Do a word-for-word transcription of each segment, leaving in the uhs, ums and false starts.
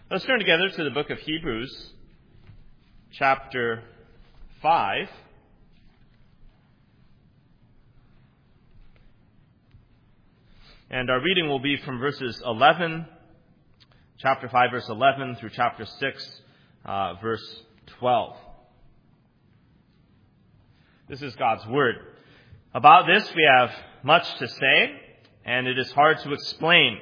Let's turn together to the book of Hebrews, chapter five. And our reading will be from verses eleven, chapter five, verse eleven, through chapter six, uh, verse twelve. This is God's Word. About this we have much to say, and it is hard to explain,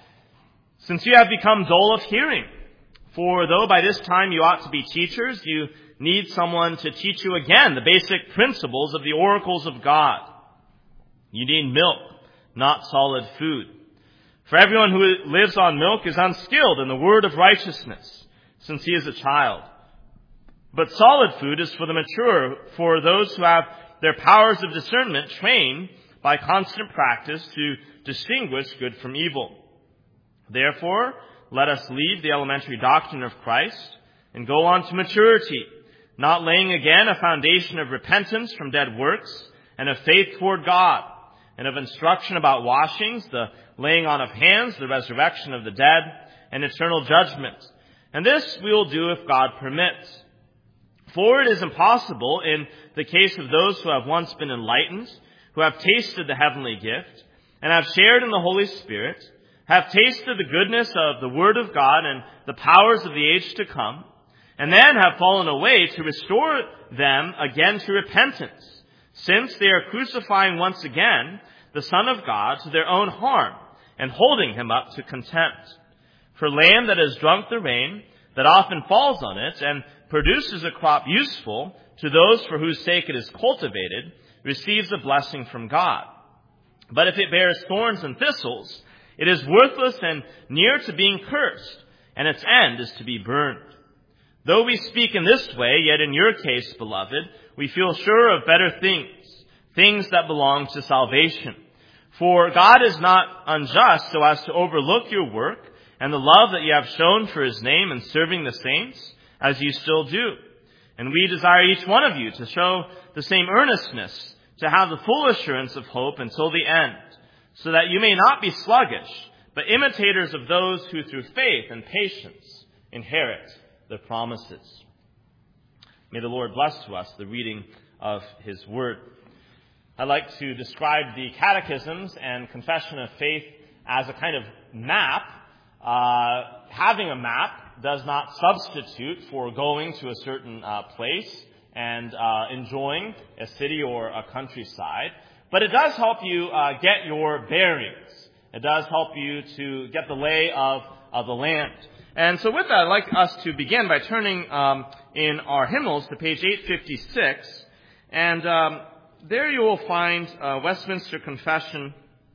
since you have become dull of hearing. For though by this time you ought to be teachers, you need someone to teach you again the basic principles of the oracles of God. You need milk, not solid food. For everyone who lives on milk is unskilled in the word of righteousness, since he is a child. But solid food is for the mature, for those who have their powers of discernment trained by constant practice to distinguish good from evil. Therefore, let us leave the elementary doctrine of Christ and go on to maturity, not laying again a foundation of repentance from dead works and of faith toward God, and of instruction about washings, the laying on of hands, the resurrection of the dead, and eternal judgment. And this we will do if God permits. For it is impossible in the case of those who have once been enlightened, who have tasted the heavenly gift, and have shared in the Holy Spirit, have tasted the goodness of the Word of God and the powers of the age to come, and then have fallen away, to restore them again to repentance, since they are crucifying once again the Son of God to their own harm, and holding him up to contempt. For land that has drunk the rain, that often falls on it, and produces a crop useful to those for whose sake it is cultivated, receives a blessing from God. But if it bears thorns and thistles, it is worthless and near to being cursed, and its end is to be burned. Though we speak in this way, yet in your case, beloved, we feel sure of better things, things that belong to salvation. For God is not unjust so as to overlook your work and the love that you have shown for his name in serving the saints, as you still do. And we desire each one of you to show the same earnestness, to have the full assurance of hope until the end, so that you may not be sluggish, but imitators of those who through faith and patience inherit the promises. May the Lord bless to us the reading of his word. I'd like to describe the catechisms and confession of faith as a kind of map. Uh, having a map does not substitute for going to a certain uh, place and uh, enjoying a city or a countryside. But it does help you uh, get your bearings. It does help you to get the lay of, of the land. And so with that, I'd like us to begin by turning um, in our hymnals to page eight fifty-six. And um, there you will find uh, Westminster Confession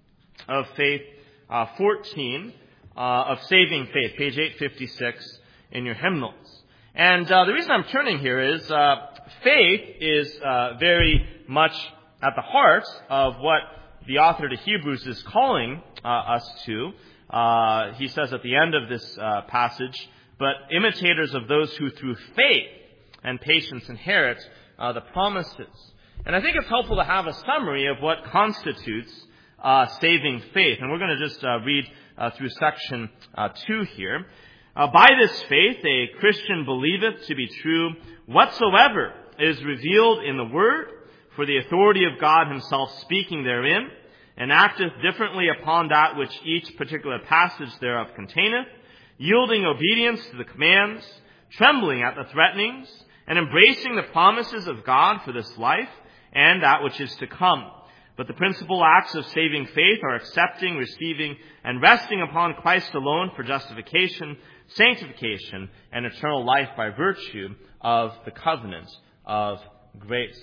of Faith uh, fourteen, uh, of Saving Faith, page eight fifty-six in your hymnals. And uh, the reason I'm turning here is uh, faith is uh, very much at the heart of what the author to Hebrews is calling uh, us to. Uh, he says at the end of this uh, passage, but imitators of those who through faith and patience inherit uh, the promises. And I think it's helpful to have a summary of what constitutes uh, saving faith. And we're going to just uh, read uh, through section uh, two here. Uh, By this faith a Christian believeth to be true whatsoever is revealed in the Word, for the authority of God himself speaking therein, and acteth differently upon that which each particular passage thereof containeth, yielding obedience to the commands, trembling at the threatenings, and embracing the promises of God for this life and that which is to come. But the principal acts of saving faith are accepting, receiving, and resting upon Christ alone for justification, sanctification, and eternal life by virtue of the covenant of grace.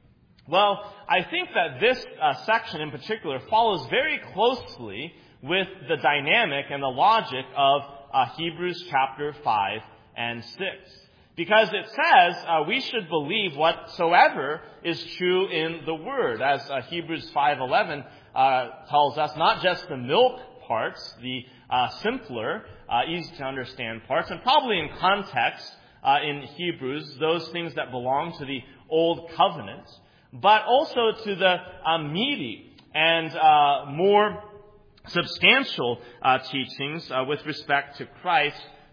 Well, I think that this uh, section in particular follows very closely with the dynamic and the logic of uh, Hebrews chapter five and six. Because it says uh, we should believe whatsoever is true in the Word, as uh, Hebrews five eleven uh, tells us, not just the milk parts, the uh, simpler, uh, easy to understand parts, and probably in context uh, in Hebrews, those things that belong to the Old Covenant, but also to the uh, meaty and uh, more substantial uh, teachings uh, with respect to Christ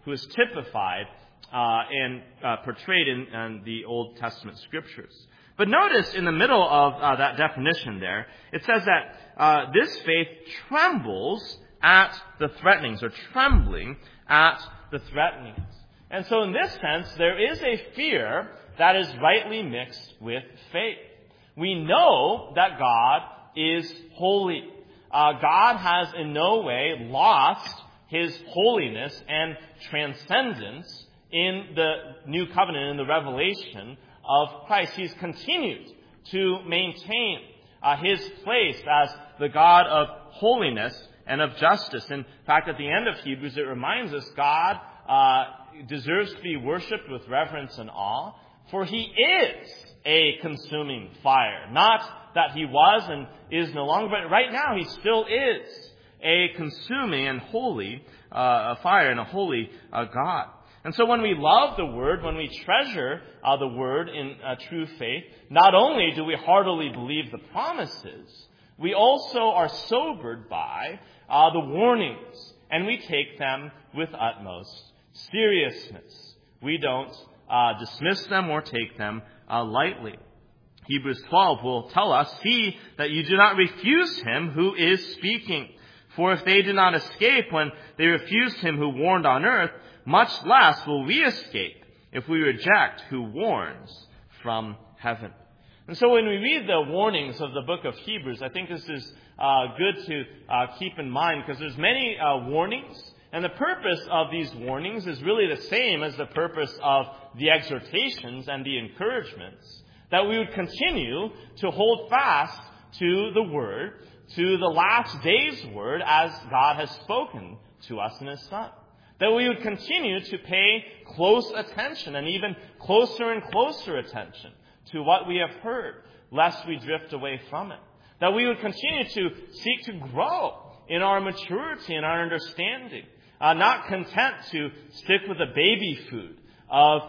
who is typified uh, and uh, portrayed in, in the Old Testament scriptures. But notice in the middle of uh, that definition there, it says that uh, this faith trembles at the threatenings, or trembling at the threatenings. And so in this sense, there is a fear that is rightly mixed with faith. We know that God is holy. Uh, God has in no way lost his holiness and transcendence in the new covenant, in the revelation of Christ. He's continued to maintain uh, his place as the God of holiness and of justice. In fact, at the end of Hebrews, it reminds us God uh, deserves to be worshipped with reverence and awe, for he is a consuming fire. Not that he was and is no longer, but right now he still is a consuming and holy uh, fire and a holy uh, God. And so when we love the Word, when we treasure uh, the Word in uh, true faith, not only do we heartily believe the promises, we also are sobered by uh, the warnings, and we take them with utmost seriousness. We don't uh, dismiss them or take them uh, lightly. Hebrews twelve will tell us, "See that you do not refuse him who is speaking. For if they did not escape when they refused him who warned on earth, much less will we escape if we reject who warns from heaven." And so when we read the warnings of the book of Hebrews, I think this is uh, good to uh, keep in mind, because there's many uh, warnings, and the purpose of these warnings is really the same as the purpose of the exhortations and the encouragements, that we would continue to hold fast to the Word, to the last day's Word as God has spoken to us in His Son. That we would continue to pay close attention, and even closer and closer attention to what we have heard, lest we drift away from it. That we would continue to seek to grow in our maturity and our understanding, uh, not content to stick with the baby food of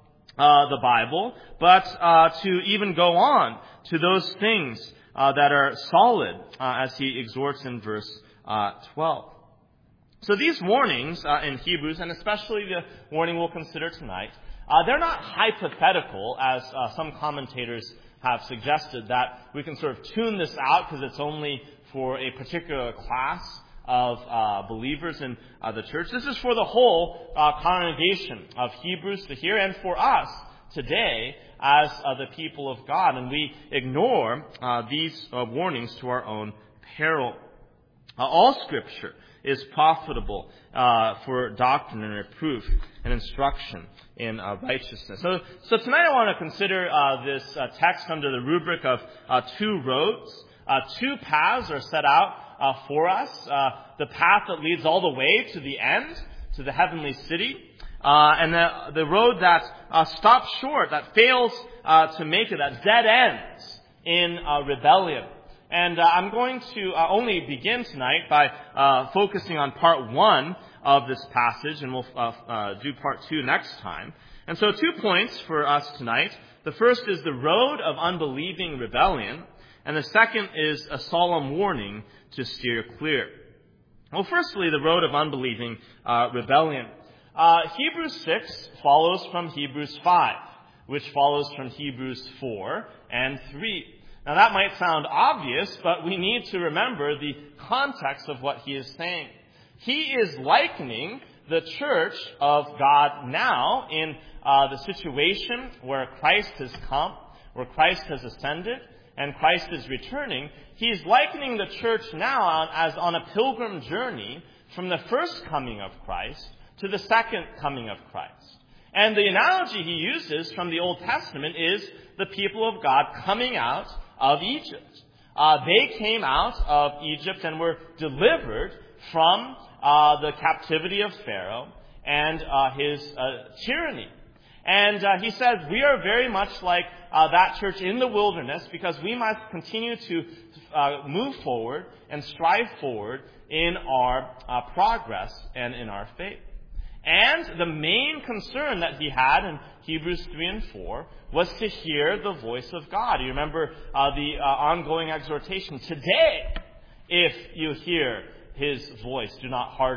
uh, the Bible, but uh, to even go on to those things uh, that are solid, uh, as he exhorts in verse uh, twelve. So these warnings uh, in Hebrews, and especially the warning we'll consider tonight, uh, they're not hypothetical, as uh, some commentators have suggested, that we can sort of tune this out because it's only for a particular class of uh, believers in uh, the church. This is for the whole uh, congregation of Hebrews to hear, and for us today as uh, the people of God. And we ignore uh, these uh, warnings to our own peril. Uh, all Scripture is profitable uh, for doctrine and reproof and instruction in uh, righteousness. So, so tonight I want to consider uh, this uh, text under the rubric of uh, two roads. Uh, two paths are set out uh, for us. Uh, the path that leads all the way to the end, to the heavenly city, uh, and the, the road that uh, stops short, that fails uh, to make it, that dead ends in uh, rebellion. And uh, I'm going to uh, only begin tonight by uh, focusing on part one of this passage, and we'll uh, uh, do part two next time. And so two points for us tonight. The first is the road of unbelieving rebellion, and the second is a solemn warning to steer clear. Well, firstly, the road of unbelieving uh, rebellion. Uh, Hebrews six follows from Hebrews five, which follows from Hebrews four and three. Now that might sound obvious, but we need to remember the context of what he is saying. He is likening the church of God now in uh, the situation where Christ has come, where Christ has ascended, and Christ is returning. He is likening the church now as on a pilgrim journey from the first coming of Christ to the second coming of Christ. And the analogy he uses from the Old Testament is the people of God coming out of Egypt. Uh, they came out of Egypt and were delivered from uh, the captivity of Pharaoh and uh, his uh, tyranny. And uh, he says we are very much like uh, that church in the wilderness, because we must continue to uh, move forward and strive forward in our uh, progress and in our faith. And the main concern that he had in Hebrews three and four was to hear the voice of God. You remember uh, the uh, ongoing exhortation, today, if you hear his voice, do not harden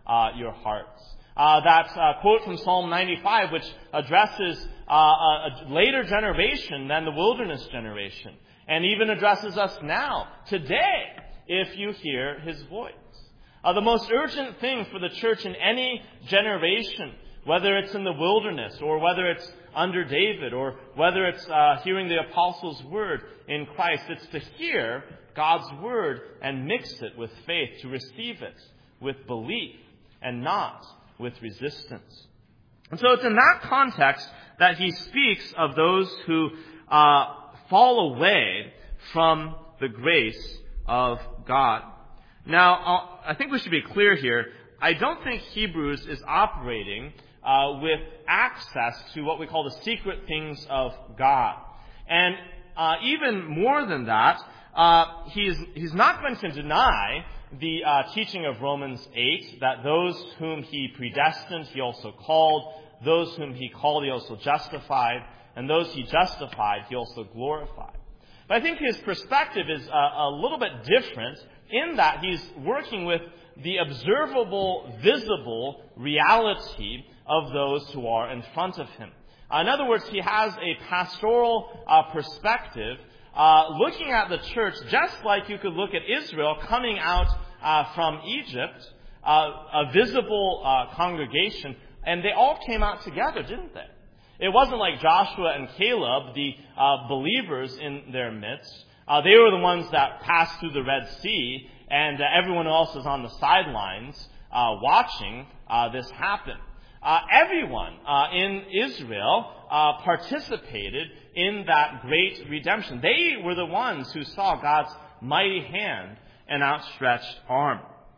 uh, your hearts. Uh, that uh, quote from Psalm ninety-five, which addresses uh, a, a later generation than the wilderness generation, and even addresses us now, today, if you hear his voice. Uh, the most urgent thing for the church in any generation, whether it's in the wilderness or whether it's under David or whether it's uh, hearing the apostles' word in Christ, it's to hear God's word and mix it with faith, to receive it with belief and not with resistance. And so it's in that context that he speaks of those who uh, fall away from the grace of God. Now, I'll, I think we should be clear here. I don't think Hebrews is operating uh, with access to what we call the secret things of God. And uh, even more than that, uh, he's, he's not going to deny the uh, teaching of Romans eight, that those whom he predestined, he also called. Those whom he called, he also justified. And those he justified, he also glorified. But I think his perspective is a, a little bit different in that he's working with the observable, visible reality of those who are in front of him. Uh, in other words, he has a pastoral uh, perspective uh, looking at the church just like you could look at Israel coming out uh, from Egypt, uh, a visible uh, congregation, and they all came out together, didn't they? It wasn't like Joshua and Caleb, the uh, believers in their midst. Uh, they were the ones that passed through the Red Sea, and uh, everyone else is on the sidelines uh, watching uh, this happen. Uh, everyone uh, in Israel uh, participated in that great redemption. They were the ones who saw God's mighty hand and outstretched arm.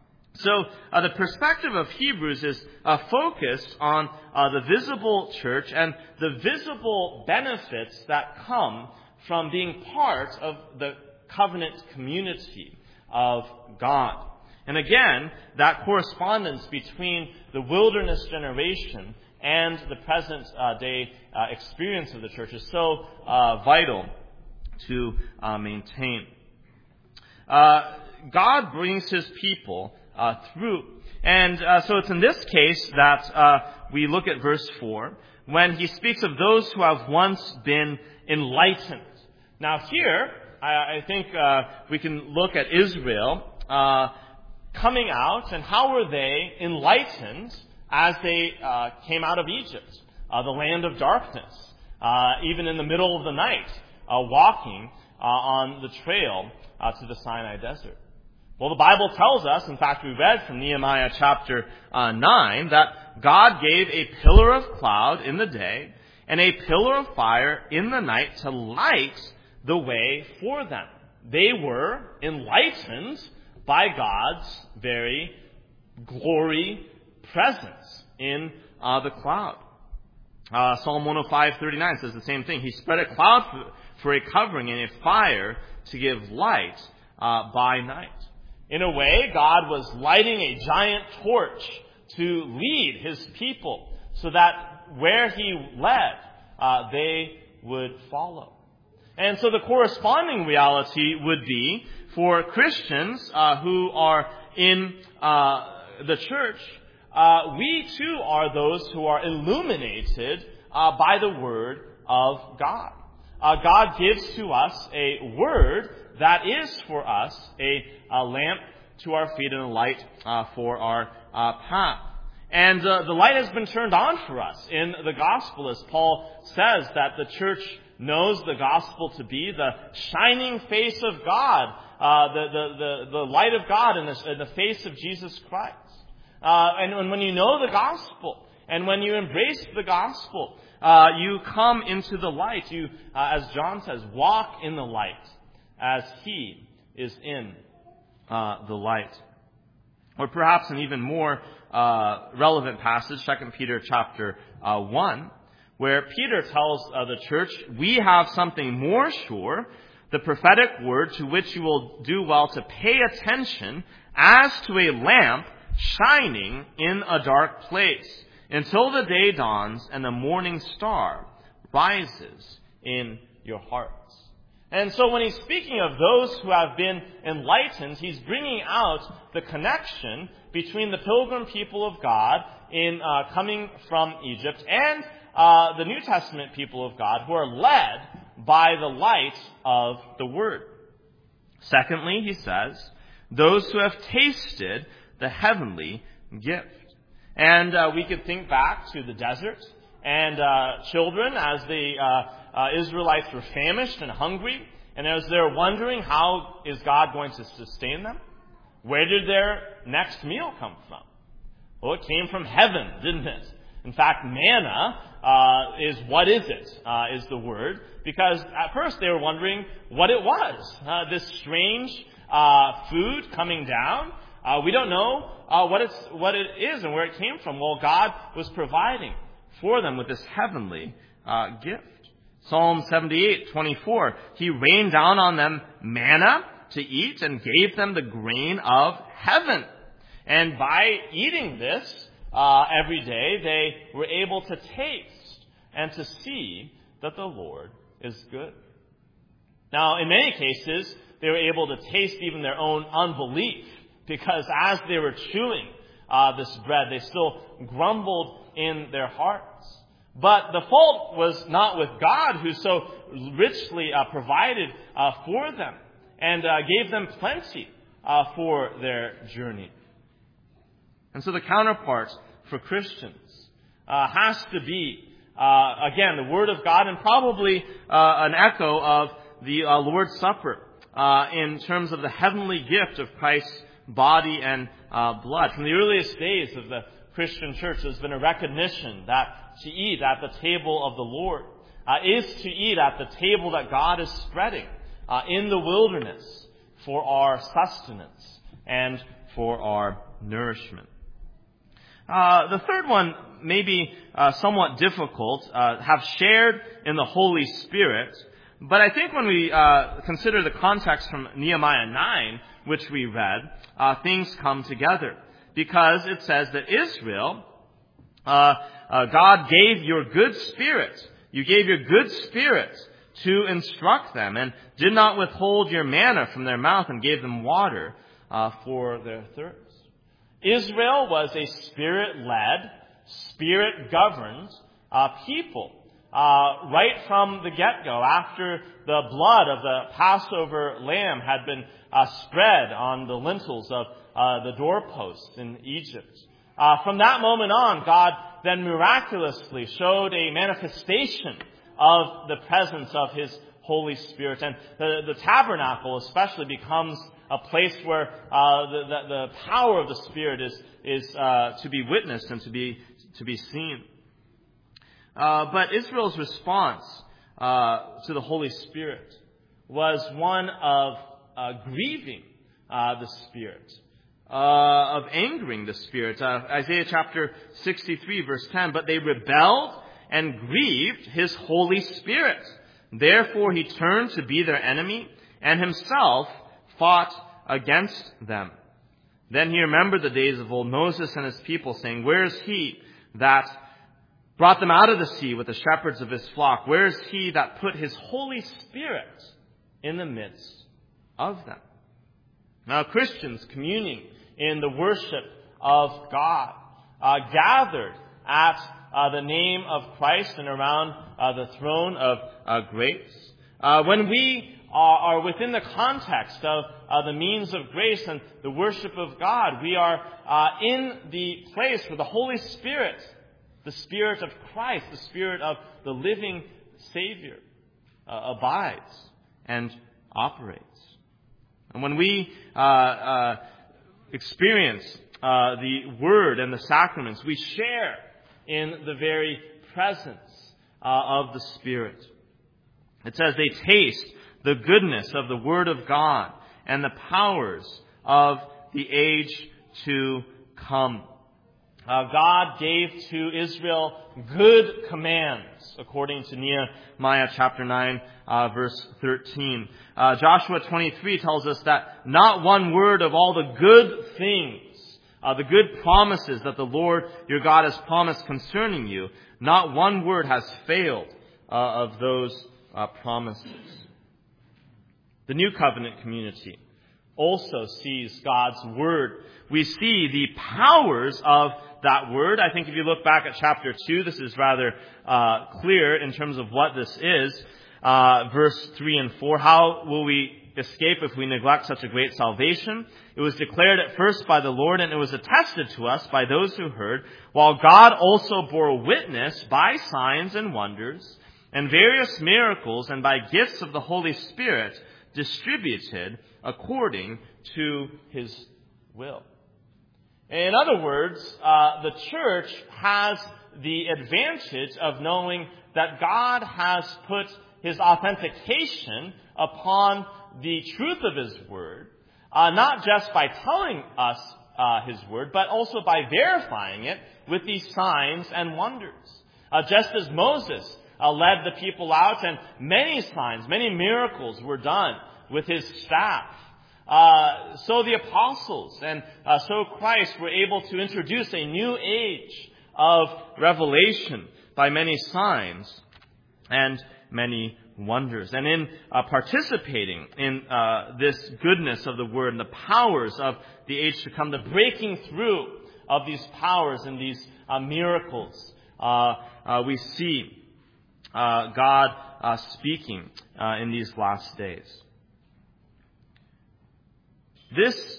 So uh, the perspective of Hebrews is uh, focused on uh, the visible church and the visible benefits that come from being part of the covenant community of God. And again, that correspondence between the wilderness generation and the present uh, day uh, experience of the church is so uh, vital to uh, maintain. Uh, God brings his people uh, through. And uh, so it's in this case that uh, we look at verse four, when he speaks of those who have once been enlightened. Now here, I, I think uh, we can look at Israel uh, coming out, and how were they enlightened as they uh, came out of Egypt, uh, the land of darkness, uh, even in the middle of the night, uh, walking uh, on the trail uh, to the Sinai desert. Well, the Bible tells us, in fact, we read from Nehemiah chapter uh, nine, that God gave a pillar of cloud in the day and a pillar of fire in the night to light the way for them. They were enlightened by God's very glory presence in uh, the cloud. Uh, Psalm one oh five, thirty-nine says the same thing. He spread a cloud for, for a covering and a fire to give light uh, by night. In a way, God was lighting a giant torch to lead his people so that where he led, uh, they would follow. And so the corresponding reality would be for Christians uh, who are in uh, the church, uh, we too are those who are illuminated uh, by the Word of God. Uh, God gives to us a Word that is for us a, a lamp to our feet and a light uh, for our uh, path. And uh, the light has been turned on for us in the gospel, as Paul says that the church knows the gospel to be the shining face of God, uh, the, the, the, the light of God in the, in the face of Jesus Christ. Uh, and, and when you know the gospel, and when you embrace the gospel, uh, you come into the light. You, uh, as John says, walk in the light as he is in uh, the light. Or perhaps an even more uh, relevant passage, Second Peter chapter uh, one, where Peter tells uh, the church, we have something more sure, the prophetic word to which you will do well to pay attention as to a lamp shining in a dark place until the day dawns and the morning star rises in your hearts. And so when he's speaking of those who have been enlightened, he's bringing out the connection between the pilgrim people of God in uh, coming from Egypt and uh, the New Testament people of God who are led by the light of the Word. Secondly, he says, those who have tasted the heavenly gift. And uh, we could think back to the desert and uh, children as the uh, uh, Israelites were famished and hungry, and as they're wondering how is God going to sustain them, where did their next meal come from? Well, it came from heaven, didn't it? In fact, manna uh, is what is it, uh, is the word, because at first they were wondering what it was, uh, this strange uh, food coming down. Uh, we don't know uh, what it's what it is and where it came from. Well, God was providing for them with this heavenly uh, gift. Psalm seventy-eight twenty-four, he rained down on them manna to eat and gave them the grain of heaven. And by eating this uh, every day, they were able to taste and to see that the Lord is good. Now, in many cases, they were able to taste even their own unbelief, because as they were chewing uh, this bread, they still grumbled in their hearts. But the fault was not with God, who so richly uh, provided uh, for them and uh, gave them plenty uh, for their journey. And so the counterpart for Christians uh, has to be, uh, again, the Word of God, and probably uh, an echo of the uh, Lord's Supper uh, in terms of the heavenly gift of Christ's body and uh, blood. From the earliest days of the Christian church, there's been a recognition that to eat at the table of the Lord uh, is to eat at the table that God is spreading uh, in the wilderness for our sustenance and for our nourishment. Uh, the third one may be uh, somewhat difficult, uh, have shared in the Holy Spirit, but I think when we uh, consider the context from Nehemiah nine, which we read, uh, things come together. Because it says that Israel, uh, uh, God gave your good spirit, you gave your good spirit to instruct them, and did not withhold your manna from their mouth, and gave them water uh, for their thirst. Israel was a spirit-led, spirit-governed uh, people. Uh, right from the get-go, after the blood of the Passover lamb had been uh, spread on the lintels of uh, the doorposts in Egypt. Uh, from that moment on, God then miraculously showed a manifestation of the presence of His Holy Spirit. And the, the tabernacle especially becomes a place where uh, the, the, the power of the Spirit is, is uh, to be witnessed and to be, to be seen. Uh, but Israel's response uh, to the Holy Spirit was one of uh, grieving uh, the Spirit, uh, of angering the Spirit. Uh, Isaiah chapter sixty-three, verse ten, but they rebelled and grieved His Holy Spirit. Therefore He turned to be their enemy and Himself fought against them. Then He remembered the days of old Moses and his people, saying, where is He that brought them out of the sea with the shepherds of His flock? Where is He that put His Holy Spirit in the midst of them? Now, Christians communing in the worship of God, uh, gathered at uh, the name of Christ and around uh, the throne of uh, grace. Uh, when we are, are within the context of uh, the means of grace and the worship of God, we are uh, in the place where the Holy Spirit, the Spirit of Christ, the Spirit of the living Savior, uh, abides and operates. And when we uh, uh, experience uh, the Word and the sacraments, we share in the very presence uh, of the Spirit. It says they taste the goodness of the Word of God and the powers of the age to come. Uh, God gave to Israel good commands, according to Nehemiah chapter nine, uh, verse thirteen. Uh, Joshua twenty-three tells us that not one word of all the good things, uh, the good promises that the Lord your God has promised concerning you, not one word has failed uh, of those uh, promises. The New Covenant community also sees God's Word. We see the powers of that Word. I think if you look back at chapter two, this is rather uh, clear in terms of what this is. Uh, verse three and four, how will we escape if we neglect such a great salvation? It was declared at first by the Lord, and it was attested to us by those who heard, while God also bore witness by signs and wonders, and various miracles, and by gifts of the Holy Spirit, distributed according to His will. In other words, uh, the church has the advantage of knowing that God has put His authentication upon the truth of His Word, uh, not just by telling us uh, His Word, but also by verifying it with these signs and wonders. Uh, just as Moses uh, led the people out, and many signs, many miracles were done with his staff, uh, so the apostles and uh, so Christ were able to introduce a new age of revelation by many signs and many wonders. And in uh, participating in uh, this goodness of the Word and the powers of the age to come, the breaking through of these powers and these uh, miracles, uh, uh, we see uh, God uh, speaking uh, in these last days. This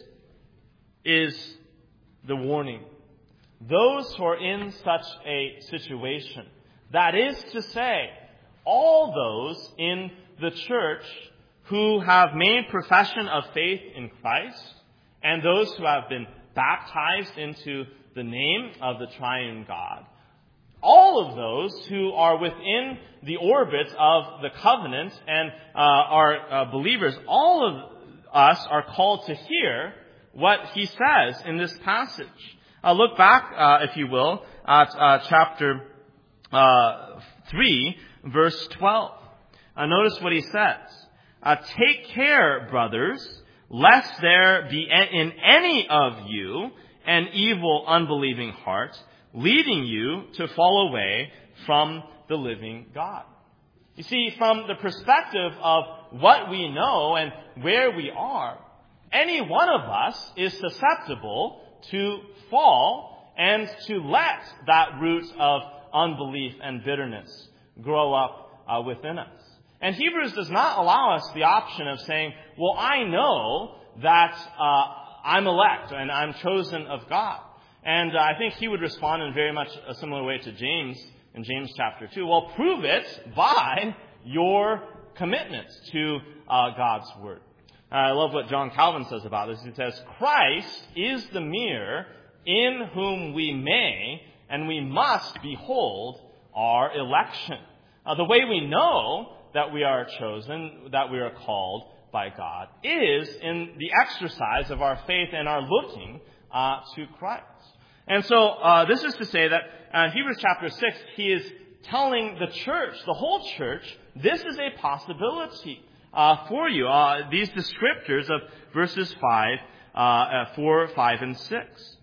is the warning. Those who are in such a situation, that is to say, all those in the church who have made profession of faith in Christ, and those who have been baptized into the name of the triune God, all of those who are within the orbit of the covenant and uh, are uh, believers, all of us are called to hear what he says in this passage. Uh, look back, uh, if you will, at uh, chapter uh, three, verse twelve. Uh, notice what he says. Uh, Take care, brothers, lest there be in any of you an evil, unbelieving heart, leading you to fall away from the living God. You see, from the perspective of what we know and where we are, any one of us is susceptible to fall and to let that root of unbelief and bitterness grow up uh, within us. And Hebrews does not allow us the option of saying, well, I know that uh, I'm elect and I'm chosen of God. And uh, I think he would respond in very much a similar way to James in James chapter two. Well, prove it by your commitment to uh, God's Word. Uh, I love what John Calvin says about this. He says, Christ is the mirror in whom we may and we must behold our election. Uh, the way we know that we are chosen, that we are called by God, is in the exercise of our faith and our looking uh, to Christ. And so uh, this is to say that uh, Hebrews chapter six, he is telling the church, the whole church, this is a possibility uh, for you. Uh, these descriptors of verses five, uh, uh, four, five, and six.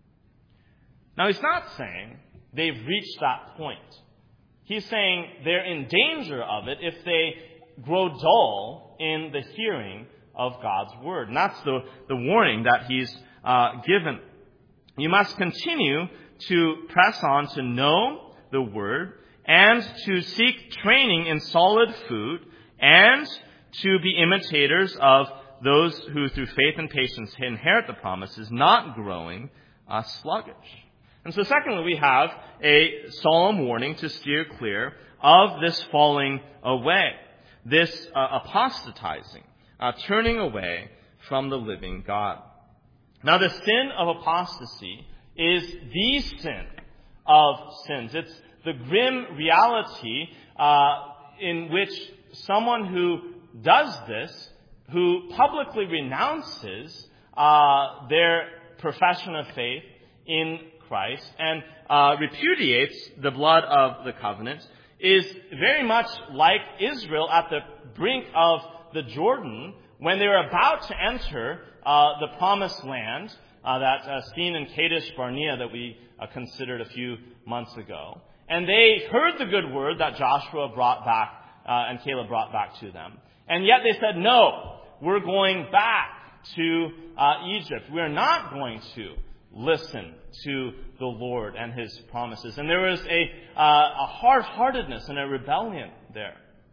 Now he's not saying they've reached that point. He's saying they're in danger of it if they grow dull in the hearing of God's Word. And that's the, the warning that he's uh, given. You must continue to press on to know the Word and to seek training in solid food and to be imitators of those who through faith and patience inherit the promises, not growing uh, sluggish. And so secondly, we have a solemn warning to steer clear of this falling away, this uh, apostatizing, uh, turning away from the living God. Now, the sin of apostasy is the sin of sins. It's the grim reality uh, in which someone who does this, who publicly renounces uh, their profession of faith in Christ and uh, repudiates the blood of the covenant, is very much like Israel at the brink of the Jordan when they were about to enter uh, the promised land uh, that uh, seen in Kadesh Barnea that we uh, considered a few months ago. And they heard the good word that Joshua brought back uh, and Caleb brought back to them. And yet they said, no, we're going back to uh, Egypt. We're not going to listen to the Lord and His promises. And there was a, uh, a hard-heartedness and a rebellion there.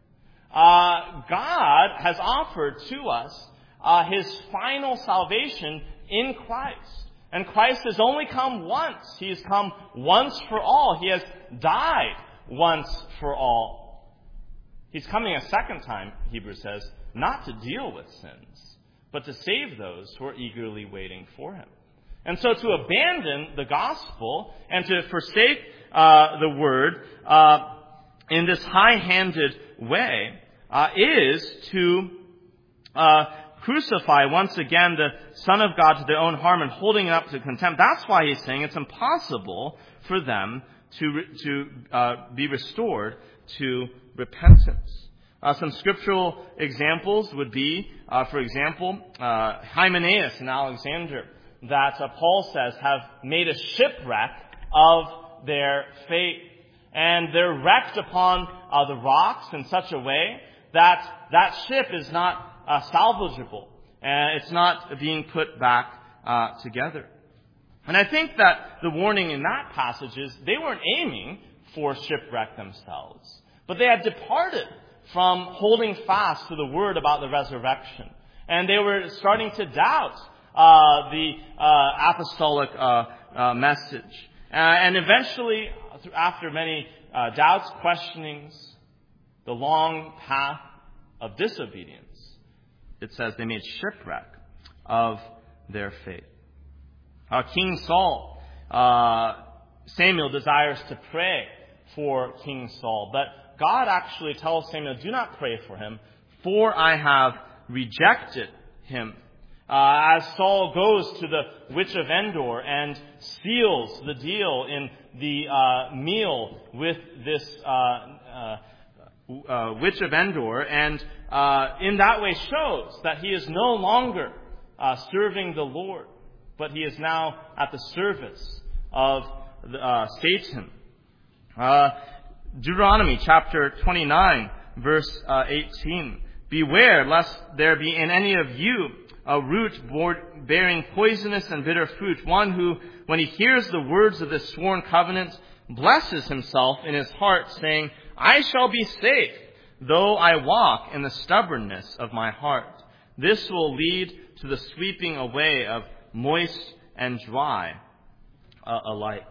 Uh, God has offered to us uh, His final salvation in Christ. And Christ has only come once. He has come once for all. He has died once for all. He's coming a second time, Hebrews says, not to deal with sins, but to save those who are eagerly waiting for Him. And so to abandon the gospel and to forsake uh, the word uh, in this high-handed way uh, is to uh, crucify once again the Son of God to their own harm and holding it up to contempt. That's why he's saying it's impossible for them to to uh, be restored to repentance. Uh, some scriptural examples would be, uh, for example, uh, Hymenaeus and Alexander, that uh, Paul says have made a shipwreck of their faith. And they're wrecked upon uh, the rocks in such a way that that ship is not uh, salvageable. And it's not being put back uh, together. And I think that the warning in that passage is they weren't aiming for shipwreck themselves, but they had departed from holding fast to the word about the resurrection. And they were starting to doubt uh, the uh, apostolic uh, uh, message. Uh, and eventually, after many uh, doubts, questionings, the long path of disobedience, it says they made shipwreck of their faith. Uh, King Saul, uh, Samuel desires to pray for King Saul, but God actually tells Samuel, do not pray for him, for I have rejected him. Uh, as Saul goes to the witch of Endor and seals the deal in the uh, meal with this uh, uh, uh, witch of Endor, and uh, in that way shows that he is no longer uh, serving the Lord, but he is now at the service of uh, Satan. Uh, Deuteronomy chapter twenty-nine, verse uh, eighteen. Beware lest there be in any of you a root bearing poisonous and bitter fruit, one who, when he hears the words of this sworn covenant, blesses himself in his heart, saying, I shall be safe, though I walk in the stubbornness of my heart. This will lead to the sweeping away of moist and dry uh, alike.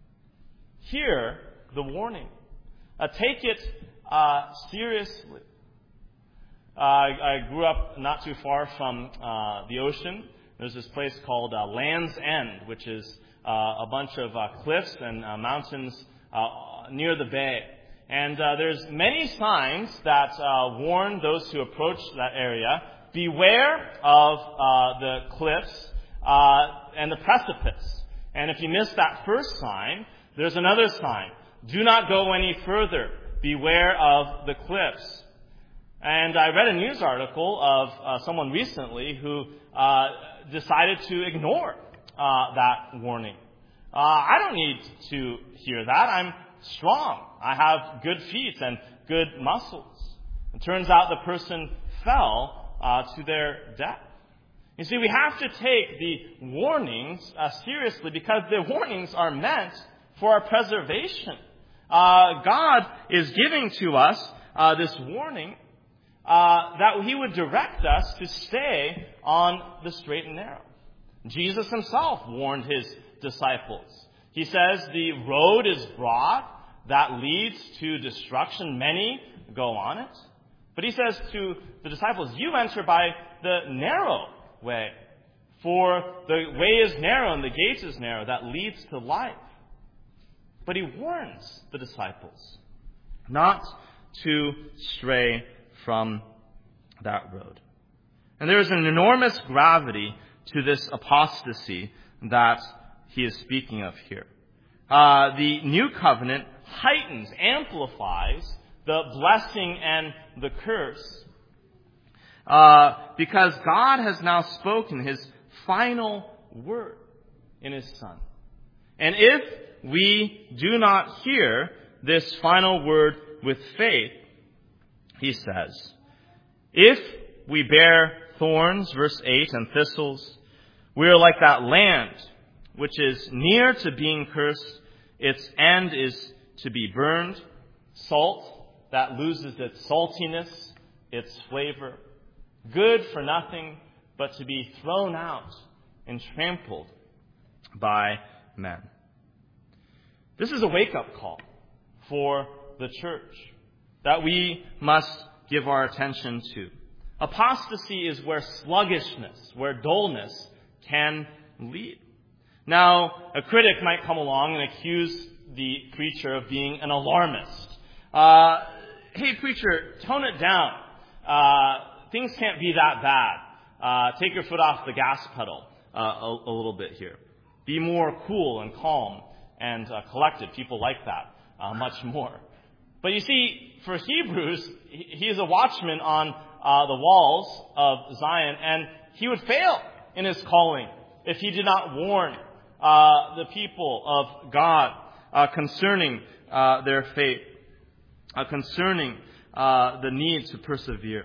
Hear the warning. Uh, take it uh, seriously. Uh, I, I grew up not too far from uh, the ocean. There's this place called uh, Land's End, which is uh, a bunch of uh, cliffs and uh, mountains uh, near the bay. And uh, there's many signs that uh, warn those who approach that area, beware of uh, the cliffs uh, and the precipice. And if you miss that first sign, there's another sign. Do not go any further. Beware of the cliffs. And I read a news article of uh, someone recently who uh, decided to ignore uh, that warning. Uh, I don't need to hear that. I'm strong. I have good feet and good muscles. It turns out the person fell uh, to their death. You see, we have to take the warnings uh, seriously because the warnings are meant for our preservation. Uh, God is giving to us uh, this warning uh, that He would direct us to stay on the straight and narrow. Jesus Himself warned His disciples. He says the road is broad that leads to destruction. Many go on it. But He says to the disciples, you enter by the narrow way. For the way is narrow and the gate is narrow that leads to life. But He warns the disciples not to stray from that road. And there is an enormous gravity to this apostasy that He is speaking of here. Uh, the new covenant heightens, amplifies the blessing and the curse uh, because God has now spoken His final word in His Son. And if we do not hear this final word with faith, He says, If we bear thorns, verse eight, and thistles, we are like that land which is near to being cursed. Its end is to be burned. Salt that loses its saltiness, its flavor. Good for nothing but to be thrown out and trampled by men. This is a wake-up call for the church that we must give our attention to. Apostasy is where sluggishness, where dullness can lead. Now, a critic might come along and accuse the preacher of being an alarmist. Uh, hey, preacher, tone it down. Uh, things can't be that bad. Uh, take your foot off the gas pedal uh, a, a little bit here. Be more cool and calm and uh, collected. People like that uh, much more. But you see, for Hebrews, he is a watchman on uh, the walls of Zion, and he would fail in his calling if he did not warn uh, the people of God uh, concerning uh, their faith, uh, concerning uh, the need to persevere.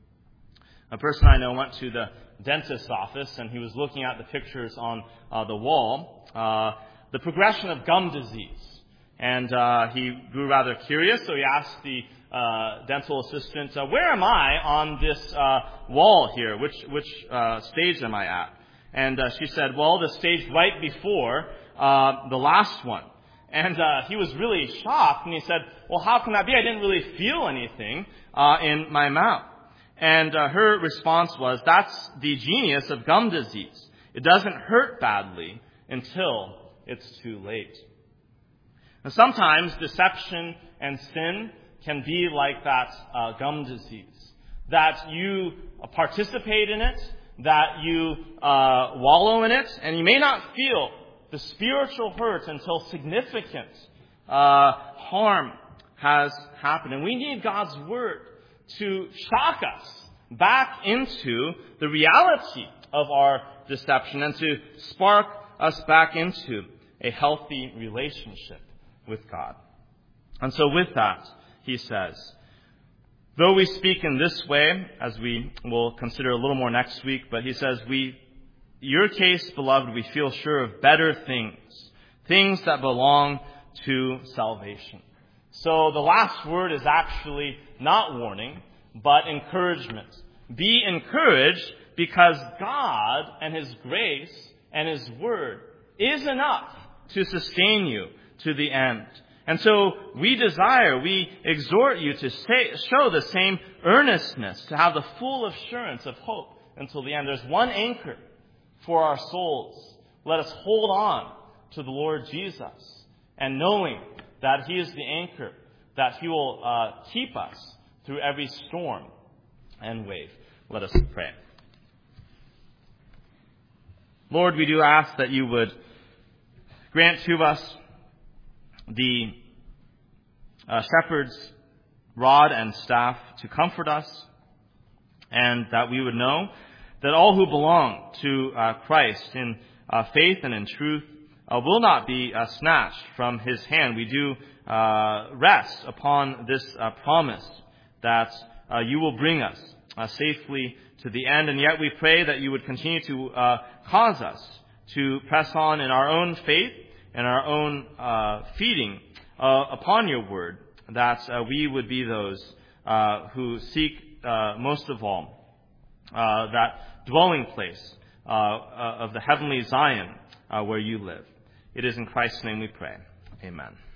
A person I know went to the dentist's office, and he was looking at the pictures on uh, the wall, uh, the progression of gum disease. And uh, he grew rather curious, so he asked the uh, dental assistant, uh, where am I on this uh, wall here? Which which uh, stage am I at? And uh, she said, well, the stage right before uh, the last one. And uh, he was really shocked, and he said, well, how can that be? I didn't really feel anything uh, in my mouth. And uh, her response was, that's the genius of gum disease. It doesn't hurt badly until it's too late. And sometimes deception and sin can be like that uh, gum disease, that you participate in it, that you uh, wallow in it, and you may not feel the spiritual hurt until significant uh, harm has happened. And we need God's Word to shock us back into the reality of our deception and to spark us back into a healthy relationship with God. And so with that, he says, though we speak in this way, as we will consider a little more next week, but he says, we, your case, beloved, we feel sure of better things, things that belong to salvation. So the last word is actually not warning, but encouragement. Be encouraged because God and His grace and His Word is enough to sustain you to the end. And so we desire, we exhort you to say, show the same earnestness, to have the full assurance of hope until the end. There's one anchor for our souls. Let us hold on to the Lord Jesus, and knowing that He is the anchor, that He will uh, keep us through every storm and wave. Let us pray. Lord, we do ask that you would grant to us the uh, shepherd's rod and staff to comfort us, and that we would know that all who belong to uh, Christ in uh, faith and in truth uh, will not be uh, snatched from His hand. We do uh, rest upon this uh, promise that uh, you will bring us uh, safely to the end, and yet we pray that you would continue to uh, cause us to press on in our own faith and our own uh, feeding uh, upon your word, that uh, we would be those uh, who seek uh, most of all uh, that dwelling place uh, uh, of the heavenly Zion uh, where you live. It is in Christ's name we pray. Amen.